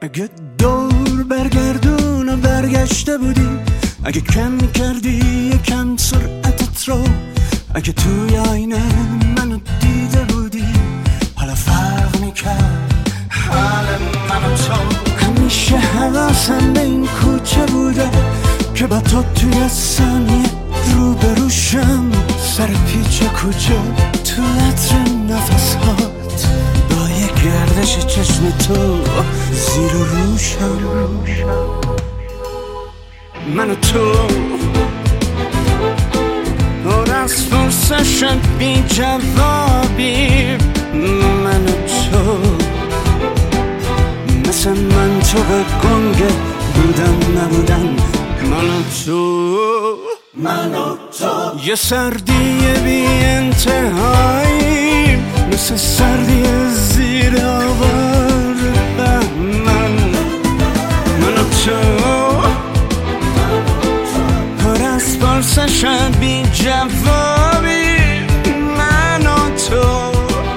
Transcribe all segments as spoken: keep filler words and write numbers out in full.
اگه دور برگردون و برگشته بودی، اگه کم میکردی یکم سرعتت رو، اگه توی آینه منو دیده بودی، حالا فرق میکرد حال من و تو. همیشه حواسم به این کوچه بوده که با تو توی ثانیه رو بروشم، سر پیچ کوچه تو عطر نفسات، با یه گردش چشم تو زیر و روشم. من و تو پر از فرصشم بی جوابی، من و تو مثل من تو به گنگ بودن نبودن. من و تو من و تو یه سردی بی انتهایی، مثل سردی زیر آوار بهمن. من و تو پر از پرسشم بی جوابی، من و تو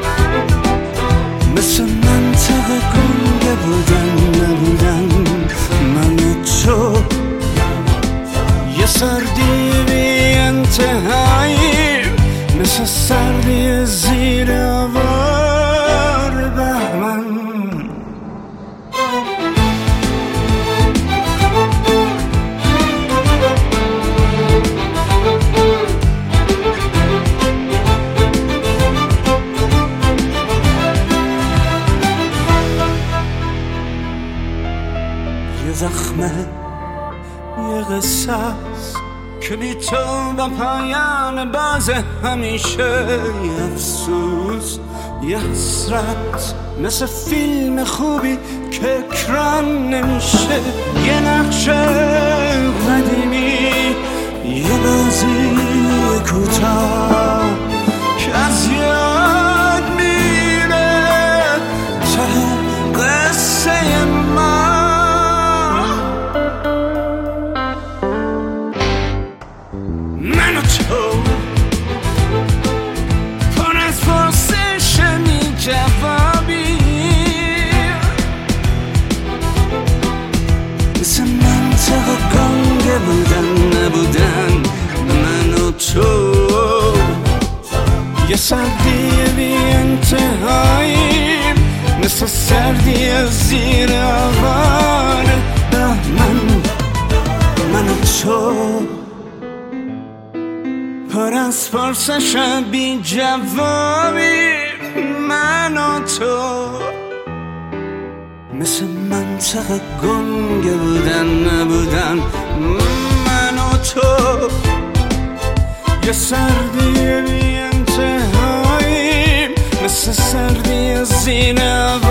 مثل منطقه گنده بودن نبودن. من و تو یه سردی بی انتهایی، مثل سردی زیر آوار بهمن. یه زخمه یه قصه است که بی تو با پایان باز همیشه. یه افسوس یه حسرت مثل فیلم خوبی که اکران نمیشه. یه نقش قدیمی، یه بازی کوتاه که از یاد میره ته قصه ما. من و تو پر از پرسش بی جوابی، مثل منطقه گنگ بودن نبودن. من و تو یه سردی بی انتهایی، مثل سردی زیر آوار بهمن. من و تو پر از پرسشم بی جوابی، من و تو مثل منطقه گنگ بودن نبودن. من و تو یه سردی بی انتهایی، مثل سردی زیر